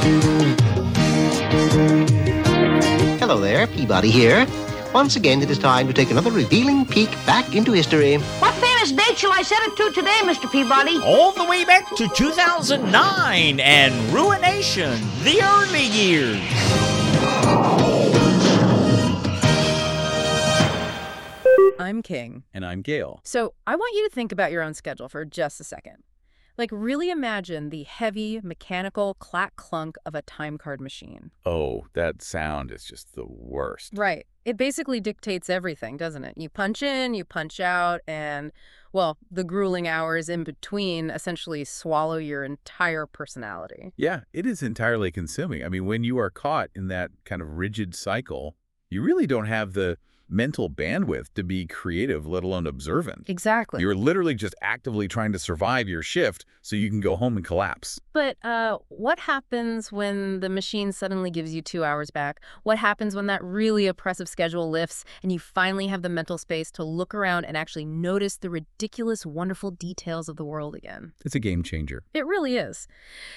Hello there, Peabody here. Once again, it is time to take another revealing peek back into history. What famous date shall I set it to today, Mr. Peabody? All the way back to 2009 and Ruination, the early years. I'm King. And I'm Gail. So I want you to think about your own schedule for just a second. Like, really imagine the heavy, mechanical clack-clunk of a time card machine. Oh, that sound is just the worst. Right. It basically dictates everything, doesn't it? You punch in, you punch out, and, well, the grueling hours in between essentially swallow your entire personality. Yeah, it is entirely consuming. I mean, when you are caught in that kind of rigid cycle, you really don't have the mental bandwidth to be creative, let alone observant. Exactly. You're literally just actively trying to survive your shift so you can go home and collapse. But what happens when the machine suddenly gives you 2 hours back? What happens when that really oppressive schedule lifts and you finally have the mental space to look around and actually notice the ridiculous, wonderful details of the world again? It's a game changer. It really is.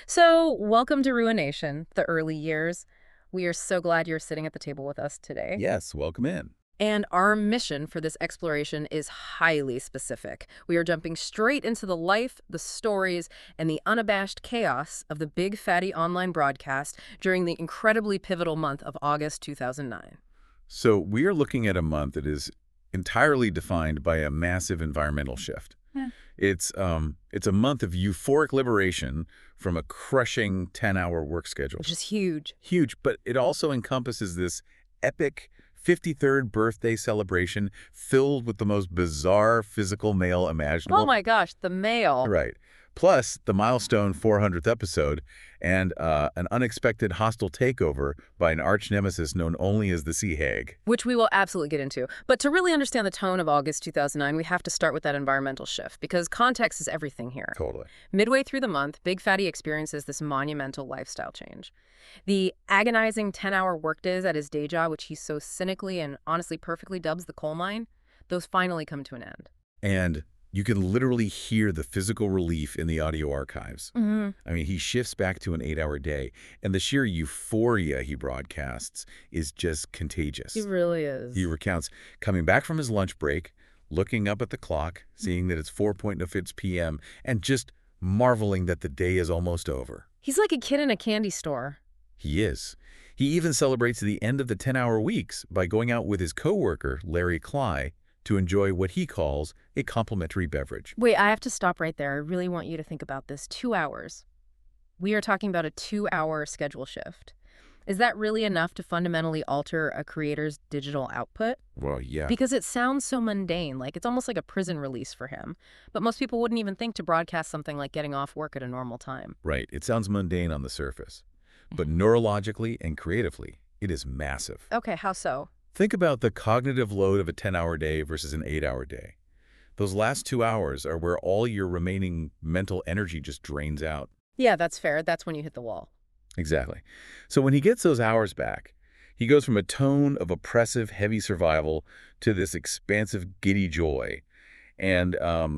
So welcome to Ruination, the early years. We are so glad you're sitting at the table with us today. Yes, welcome in. And our mission for this exploration is highly specific. We are jumping straight into the life, the stories, and the unabashed chaos of the big fatty online broadcast during the incredibly pivotal month of August 2009. So we are looking at a month that is entirely defined by a massive environmental shift. Yeah. It's a month of euphoric liberation from a crushing 10-hour work schedule. Which is huge. Huge, but it also encompasses this epic 53rd birthday celebration filled with the most bizarre physical mail imaginable. Oh my gosh, the mail. Right. Plus the milestone 400th episode and an unexpected hostile takeover by an arch nemesis known only as the Sea Hag. Which we will absolutely get into. But to really understand the tone of August 2009, we have to start with that environmental shift, because context is everything here. Totally. Midway through the month, Big Fatty experiences this monumental lifestyle change. The agonizing 10-hour workdays at his day job, which he so cynically and honestly perfectly dubs the coal mine, those finally come to an end. And you can literally hear the physical relief in the audio archives. Mm-hmm. I mean, he shifts back to an 8-hour day, and the sheer euphoria he broadcasts is just contagious. He really is. He recounts coming back from his lunch break, looking up at the clock, seeing that it's 4:05 p.m., and just marveling that the day is almost over. He's like a kid in a candy store. He is. He even celebrates the end of the 10-hour weeks by going out with his coworker, Larry Cly, to enjoy what he calls a complimentary beverage. Wait, I have to stop right there. I really want you to think about this. 2 hours. We are talking about a 2-hour schedule shift. Is that really enough to fundamentally alter a creator's digital output? Well, yeah. Because it sounds so mundane, like it's almost like a prison release for him. But most people wouldn't even think to broadcast something like getting off work at a normal time. Right. It sounds mundane on the surface. But neurologically and creatively, it is massive. Okay, how so? Think about the cognitive load of a 10-hour day versus an 8-hour day. Those last 2 hours are where all your remaining mental energy just drains out. Yeah, that's fair. That's when you hit the wall. Exactly. So when he gets those hours back, he goes from a tone of oppressive, heavy survival to this expansive, giddy joy. And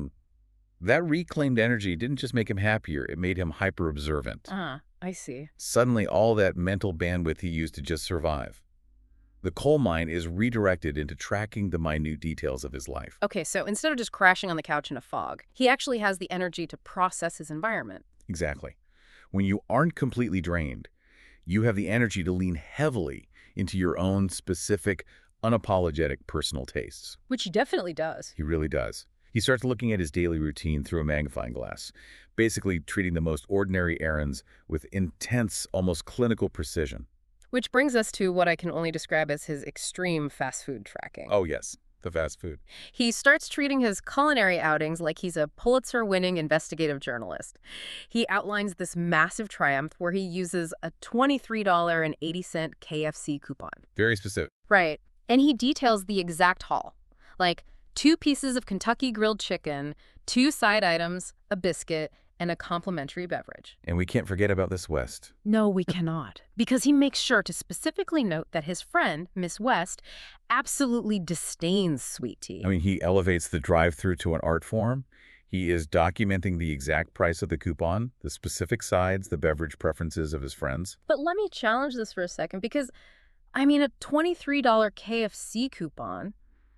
that reclaimed energy didn't just make him happier, it made him hyper-observant. I see. Suddenly, all that mental bandwidth he used to just survive. The coal mine is redirected into tracking the minute details of his life. Okay, so instead of just crashing on the couch in a fog, he actually has the energy to process his environment. Exactly. When you aren't completely drained, you have the energy to lean heavily into your own specific, unapologetic personal tastes. Which he definitely does. He really does. He starts looking at his daily routine through a magnifying glass, basically treating the most ordinary errands with intense, almost clinical precision. Which brings us to what I can only describe as his extreme fast food tracking. Oh, yes, the fast food. He starts treating his culinary outings like he's a Pulitzer-winning investigative journalist. He outlines this massive triumph where he uses a $23.80 KFC coupon. Very specific. Right. And he details the exact haul. Like 2 pieces of Kentucky grilled chicken, 2 side items, a biscuit, and a complimentary beverage. And we can't forget about this West. No, we cannot. Because he makes sure to specifically note that his friend, Miss West, absolutely disdains sweet tea. I mean, he elevates the drive-thru to an art form. He is documenting the exact price of the coupon, the specific sides, the beverage preferences of his friends. But let me challenge this for a second because, I mean, a $23 KFC coupon,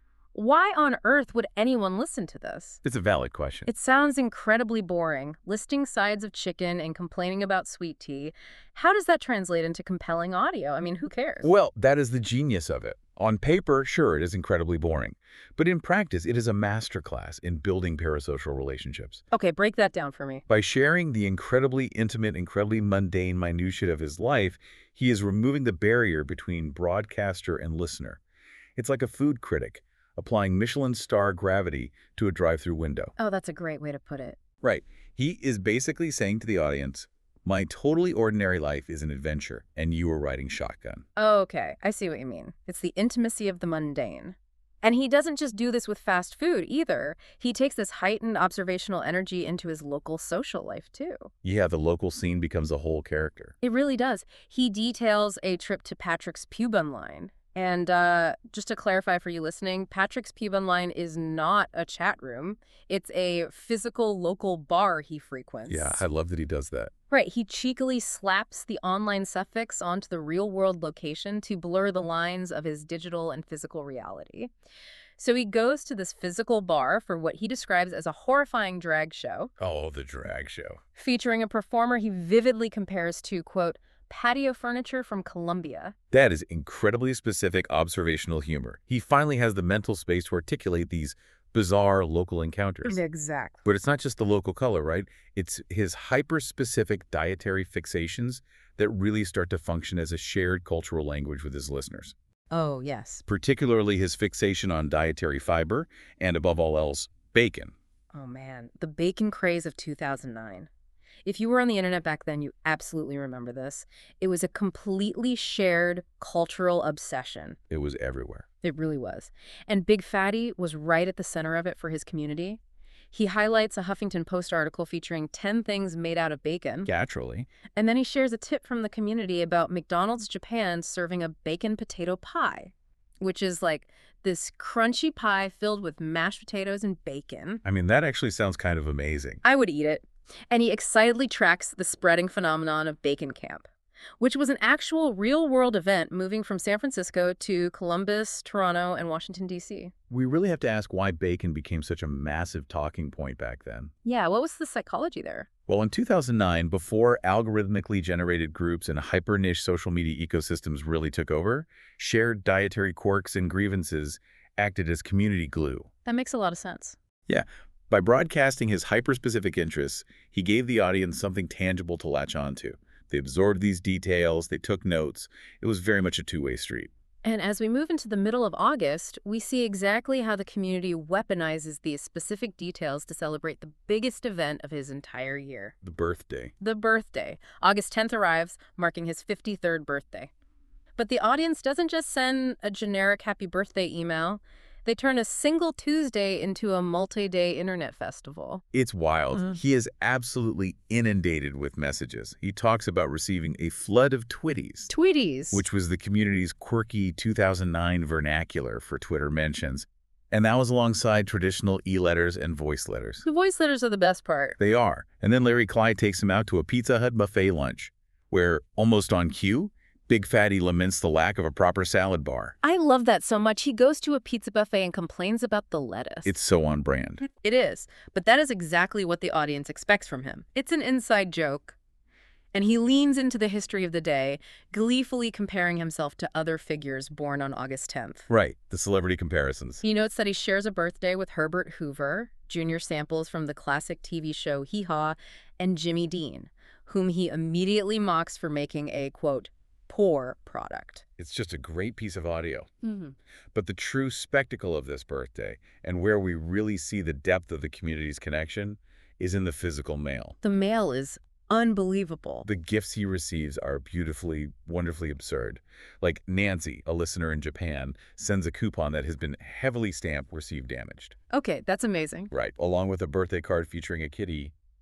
why on earth would anyone listen to this? It's a valid question. It sounds incredibly boring, listing sides of chicken and complaining about sweet tea. How does that translate into compelling audio? I mean, who cares? Well, that is the genius of it. On paper, sure, it is incredibly boring. But in practice, it is a masterclass in building parasocial relationships. Okay, break that down for me. By sharing the incredibly intimate, incredibly mundane minutiae of his life, he is removing the barrier between broadcaster and listener. It's like a food critic applying Michelin star gravity to a drive-through window. Oh, that's a great way to put it. Right. He is basically saying to the audience, my totally ordinary life is an adventure, and you are riding shotgun. Okay, I see what you mean. It's the intimacy of the mundane. And he doesn't just do this with fast food either. He takes this heightened observational energy into his local social life too. Yeah, the local scene becomes a whole character. It really does. He details a trip to Patrick's Pubun line. And just to clarify for you listening, Patrick's Pubun line is not a chat room. It's a physical local bar he frequents. Yeah, I love that he does that. Right. He cheekily slaps the online suffix onto the real-world location to blur the lines of his digital and physical reality. So he goes to this physical bar for what he describes as a horrifying drag show. Oh, the drag show. Featuring a performer he vividly compares to, quote, patio furniture from Colombia. That is incredibly specific observational humor. He finally has the mental space to articulate these bizarre local encounters. Exactly. But it's not just the local color, right? It's his hyper-specific dietary fixations that really start to function as a shared cultural language with his listeners. Oh, yes. Particularly his fixation on dietary fiber and, above all else, bacon. Oh, man. The bacon craze of 2009. If you were on the internet back then, you absolutely remember this. It was a completely shared cultural obsession. It was everywhere. It really was. And Big Fatty was right at the center of it for his community. He highlights a Huffington Post article featuring 10 things made out of bacon. Naturally. And then he shares a tip from the community about McDonald's Japan serving a bacon potato pie, which is like this crunchy pie filled with mashed potatoes and bacon. I mean, that actually sounds kind of amazing. I would eat it. And he excitedly tracks the spreading phenomenon of Bacon Camp, which was an actual real-world event moving from San Francisco to Columbus, Toronto, and Washington, D.C. We really have to ask why bacon became such a massive talking point back then. Yeah, what was the psychology there? Well, in 2009, before algorithmically generated groups and hyper-niche social media ecosystems really took over, shared dietary quirks and grievances acted as community glue. That makes a lot of sense. Yeah. By broadcasting his hyper-specific interests, he gave the audience something tangible to latch onto. They absorbed these details, they took notes. It was very much a two-way street. And as we move into the middle of August, we see exactly how the community weaponizes these specific details to celebrate the biggest event of his entire year. The birthday. The birthday. August 10th arrives, marking his 53rd birthday. But the audience doesn't just send a generic happy birthday email. They turn a single Tuesday into a multi-day internet festival. It's wild. He is absolutely inundated with messages. He talks about receiving a flood of Twitties. Tweeties. Which was the community's quirky 2009 vernacular for Twitter mentions. And that was alongside traditional e-letters and voice letters. The voice letters are the best part. They are. And then Larry Clyde takes him out to a Pizza Hut buffet lunch, where, almost on cue, Big Fatty laments the lack of a proper salad bar. I love that so much. He goes to a pizza buffet and complains about the lettuce. It's so on brand. It is. But that is exactly what the audience expects from him. It's an inside joke. And he leans into the history of the day, gleefully comparing himself to other figures born on August 10th. Right, the celebrity comparisons. He notes that he shares a birthday with Herbert Hoover, junior samples from the classic TV show Hee Haw, and Jimmy Dean, whom he immediately mocks for making a, quote, poor product. It's just a great piece of audio. But the true spectacle of this birthday, and where we really see the depth of the community's connection, is in the physical mail. The mail is unbelievable. The gifts he receives are beautifully, wonderfully absurd. Like Nancy, a listener in Japan, sends a coupon that has been heavily stamped "Received damaged." Okay, that's amazing. Right, along with a birthday card featuring a kitty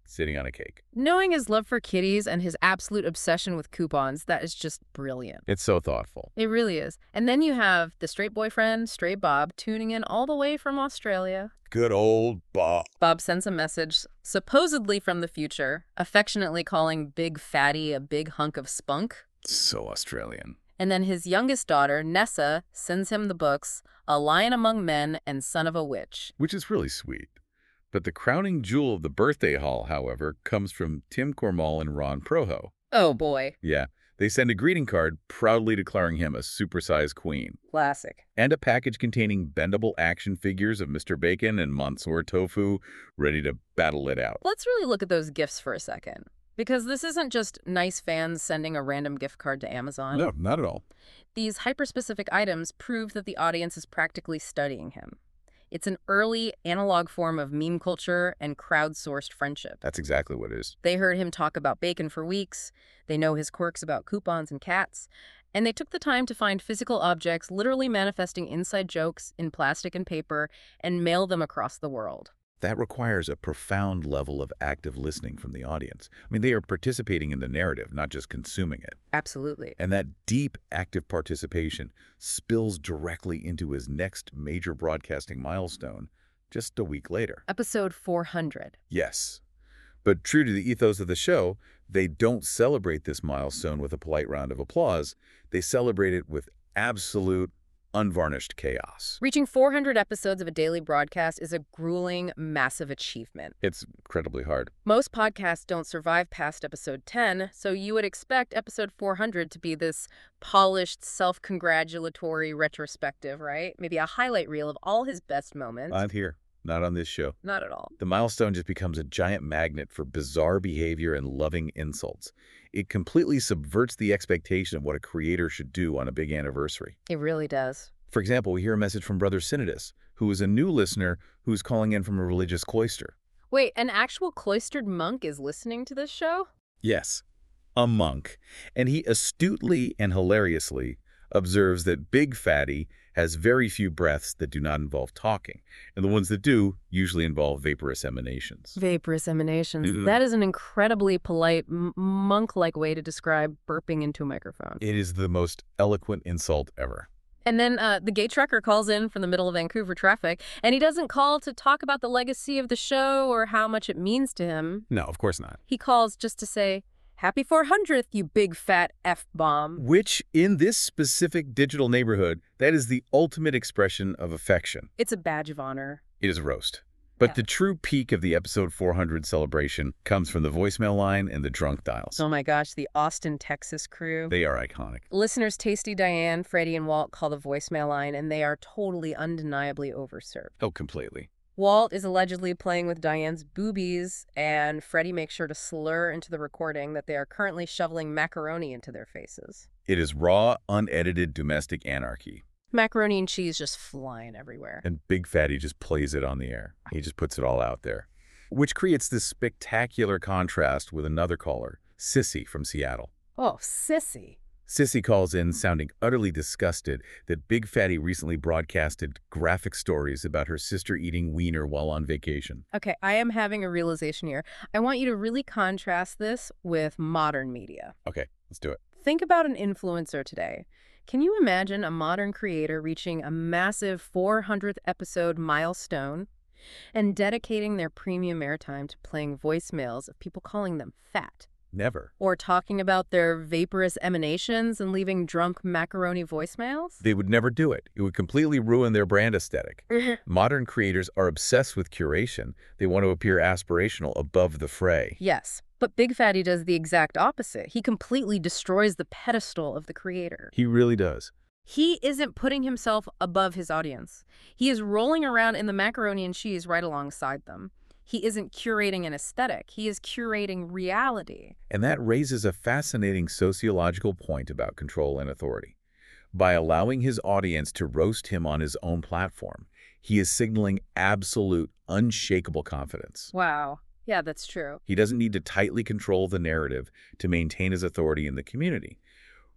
sitting on a cake. Knowing his love for kitties and his absolute obsession with coupons, that is just brilliant. It's so thoughtful. It really is. And then you have the straight boyfriend, Stray Bob, tuning in all the way from Australia. Good old Bob. Bob sends a message, supposedly from the future, affectionately calling Big Fatty a big hunk of spunk. So Australian. And then his youngest daughter, Nessa, sends him the books, A Lion Among Men and Son of a Witch. Which is really sweet. But the crowning jewel of the birthday haul, however, comes from Tim Cormall and Ron Proho. Oh boy. Yeah, they send a greeting card proudly declaring him a supersized queen. Classic. And a package containing bendable action figures of Mr. Bacon and Mansoor Tofu ready to battle it out. Let's really look at those gifts for a second. Because this isn't just nice fans sending a random gift card to Amazon. No, not at all. These hyper-specific items prove that the audience is practically studying him. It's an early analog form of meme culture and crowdsourced friendship. That's exactly what it is. They heard him talk about bacon for weeks, they know his quirks about coupons and cats, and they took the time to find physical objects literally manifesting inside jokes in plastic and paper and mail them across the world. That requires a profound level of active listening from the audience. I mean, they are participating in the narrative, not just consuming it. Absolutely. And that deep, active participation spills directly into his next major broadcasting milestone just a week later. Episode 400. Yes. But true to the ethos of the show, they don't celebrate this milestone with a polite round of applause. They celebrate it with absolute, unvarnished chaos. Reaching 400 episodes of a daily broadcast is a grueling, massive achievement. It's incredibly hard. Most podcasts don't survive past episode 10, so you would expect episode 400 to be this polished, self-congratulatory retrospective, right? Maybe a highlight reel of all his best moments. Not here. Not on this show. Not at all. The milestone just becomes a giant magnet for bizarre behavior and loving insults. It completely subverts the expectation of what a creator should do on a big anniversary. It really does. For example, we hear a message from Brother Synodus, who is a new listener who's calling in from a religious cloister. Wait, an actual cloistered monk is listening to this show? Yes, a monk. And he astutely and hilariously observes that Big Fatty has very few breaths that do not involve talking, and the ones that do usually involve vaporous emanations. Vaporous emanations. Mhm. That is an incredibly polite, monk-like way to describe burping into a microphone. It is the most eloquent insult ever. And then the gate trucker calls in from the middle of Vancouver traffic, and he doesn't call to talk about the legacy of the show or how much it means to him. No, of course not. He calls just to say, "Happy 400th, you big fat F-bomb." Which, in this specific digital neighborhood, that is the ultimate expression of affection. It's a badge of honor. It is a roast. But Yeah. the true peak of the episode 400 celebration comes from the voicemail line and the drunk dials. Oh my gosh, the Austin, Texas crew. They are iconic. Listeners Tasty Diane, Freddie, and Walt call the voicemail line, and they are totally undeniably overserved. Oh, completely. Walt is allegedly playing with Diane's boobies, and Freddie makes sure to slur into the recording that they are currently shoveling macaroni into their faces. It is raw, unedited domestic anarchy. Macaroni and cheese just flying everywhere. And Big Fatty just plays it on the air. He just puts it all out there. Which creates this spectacular contrast with another caller, Sissy from Seattle. Oh, sissy. Sissy calls in sounding utterly disgusted that Big Fatty recently broadcasted graphic stories about her sister eating wiener while on vacation. Okay, I am having a realization here. I want you to really contrast this with modern media. Okay, let's do it. Think about an influencer today. Can you imagine a modern creator reaching a massive 400th episode milestone and dedicating their premium airtime to playing voicemails of people calling them fat? Never. Or talking about their vaporous emanations and leaving drunk macaroni voicemails? They would never do it. It would completely ruin their brand aesthetic. Modern creators are obsessed with curation. They want to appear aspirational above the fray. Yes, but Big Fatty does the exact opposite. He completely destroys the pedestal of the creator. He really does. He isn't putting himself above his audience. He is rolling around in the macaroni and cheese right alongside them. He isn't curating an aesthetic. He is curating reality. And that raises a fascinating sociological point about control and authority. By allowing his audience to roast him on his own platform, he is signaling absolute, unshakable confidence. Wow. Yeah, that's true. He doesn't need to tightly control the narrative to maintain his authority in the community.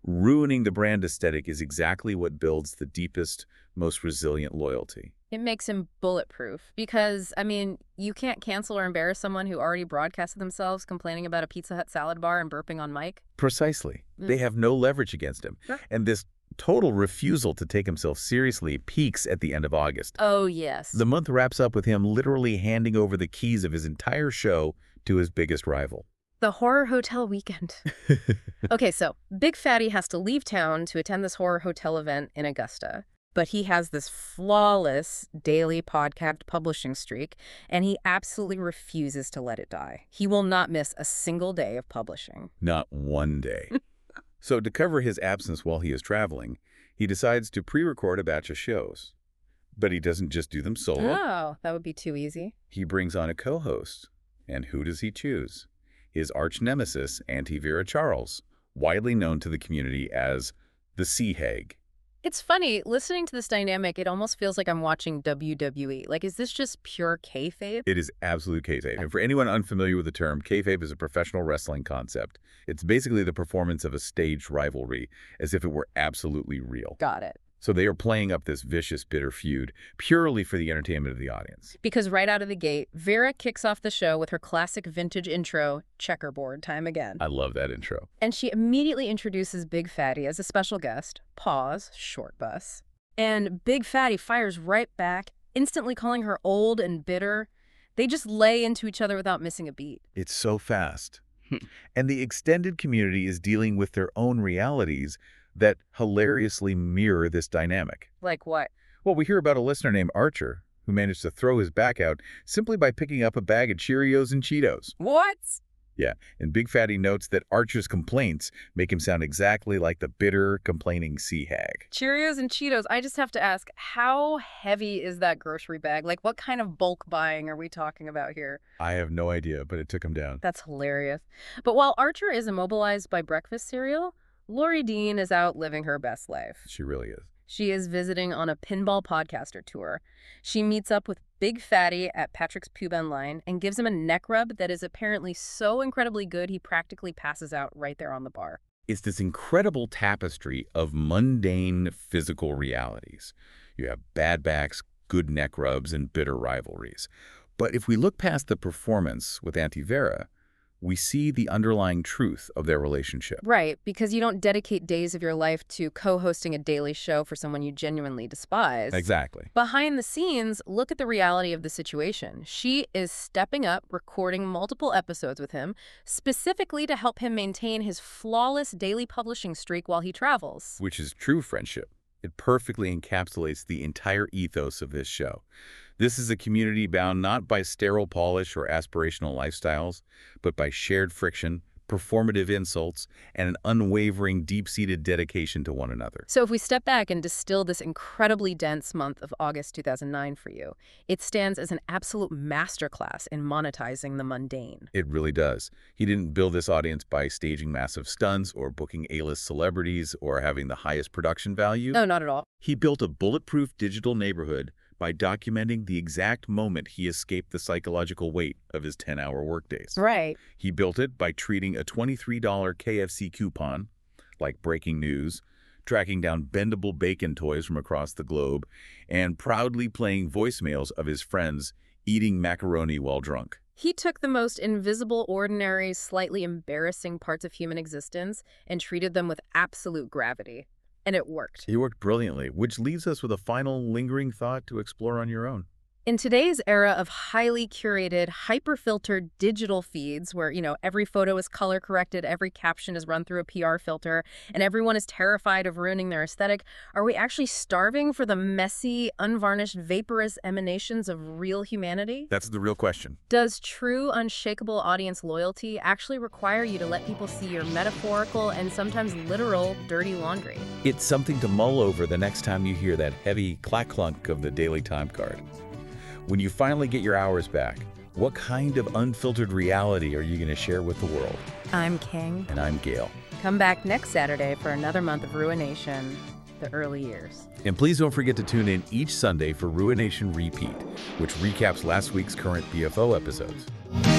Ruining the brand aesthetic is exactly what builds the deepest, most resilient loyalty. It makes him bulletproof because, I mean, you can't cancel or embarrass someone who already broadcasted themselves complaining about a Pizza Hut salad bar and burping on mic. Precisely. They have no leverage against him. Sure. And this total refusal to take himself seriously peaks at the end of August. Oh, yes. The month wraps up with him literally handing over the keys of his entire show to his biggest rival. The Horror Hotel weekend. Okay, so Big Fatty has to leave town to attend this Horror Hotel event in Augusta. But he has this flawless daily podcast publishing streak, and he absolutely refuses to let it die. He will not miss a single day of publishing. Not one day. So to cover his absence while he is traveling, he decides to pre-record a batch of shows. But he doesn't just do them solo. Oh, that would be too easy. He brings on a co-host. And who does he choose? His arch-nemesis, Auntie Vera Charles, widely known to the community as the Sea Hag. It's funny, listening to this dynamic, it almost feels like I'm watching WWE. Like, is this just pure kayfabe? It is absolute kayfabe. And for anyone unfamiliar with the term, kayfabe is a professional wrestling concept. It's basically the performance of a staged rivalry, as if it were absolutely real. Got it. So they are playing up this vicious, bitter feud purely for the entertainment of the audience. Because right out of the gate, Vera kicks off the show with her classic vintage intro, Checkerboard Time Again. I love that intro. And she immediately introduces Big Fatty as a special guest. Pause, short bus. And Big Fatty fires right back, instantly calling her old and bitter. They just lay into each other without missing a beat. It's so fast. And the extended community is dealing with their own realities that hilariously mirror this dynamic. Like what? Well, we hear about a listener named Archer who managed to throw his back out simply by picking up a bag of Cheerios and Cheetos. What? Yeah, and Big Fatty notes that Archer's complaints make him sound exactly like the bitter, complaining sea hag. Cheerios and Cheetos. I just have to ask, how heavy is that grocery bag? Like, what kind of bulk buying are we talking about here? I have no idea, but it took him down. That's hilarious. But while Archer is immobilized by breakfast cereal, Lori Dean is out living her best life. She really is. She is visiting on a pinball podcaster tour. She meets up with Big Fatty at Patrick's Pub Line and gives him a neck rub that is apparently so incredibly good he practically passes out right there on the bar. It's this incredible tapestry of mundane physical realities. You have bad backs, good neck rubs, and bitter rivalries. But if we look past the performance with Auntie Vera, we see the underlying truth of their relationship. Right, because you don't dedicate days of your life to co-hosting a daily show for someone you genuinely despise. Exactly. Behind the scenes, look at the reality of the situation. She is stepping up, recording multiple episodes with him, specifically to help him maintain his flawless daily publishing streak while he travels. Which is true friendship. It perfectly encapsulates the entire ethos of this show. This is a community bound not by sterile polish or aspirational lifestyles, but by shared friction, performative insults, and an unwavering, deep-seated dedication to one another. So if we step back and distill this incredibly dense month of August 2009 for you, it stands as an absolute masterclass in monetizing the mundane. It really does. He didn't build this audience by staging massive stunts or booking A-list celebrities or having the highest production value. No, not at all. He built a bulletproof digital neighborhood by documenting the exact moment he escaped the psychological weight of his 10-hour workdays. Right. He built it by treating a $23 KFC coupon like breaking news, tracking down bendable bacon toys from across the globe, and proudly playing voicemails of his friends eating macaroni while drunk. He took the most invisible, ordinary, slightly embarrassing parts of human existence and treated them with absolute gravity. And it worked. It worked brilliantly, which leaves us with a final lingering thought to explore on your own. In today's era of highly curated, hyper-filtered digital feeds where, every photo is color-corrected, every caption is run through a PR filter, and everyone is terrified of ruining their aesthetic, are we actually starving for the messy, unvarnished, vaporous emanations of real humanity? That's the real question. Does true, unshakable audience loyalty actually require you to let people see your metaphorical and sometimes literal dirty laundry? It's something to mull over the next time you hear that heavy clack-clunk of the daily time card. When you finally get your hours back, what kind of unfiltered reality are you going to share with the world? I'm King. And I'm Gail. Come back next Saturday for another month of Ruination, the early years. And please don't forget to tune in each Sunday for Ruination Repeat, which recaps last week's current BFO episodes.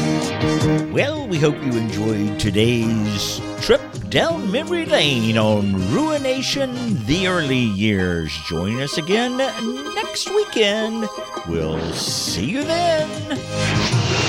Well, we hope you enjoyed today's trip down memory lane on Ruination the Early Years. Join us again next weekend. We'll see you then.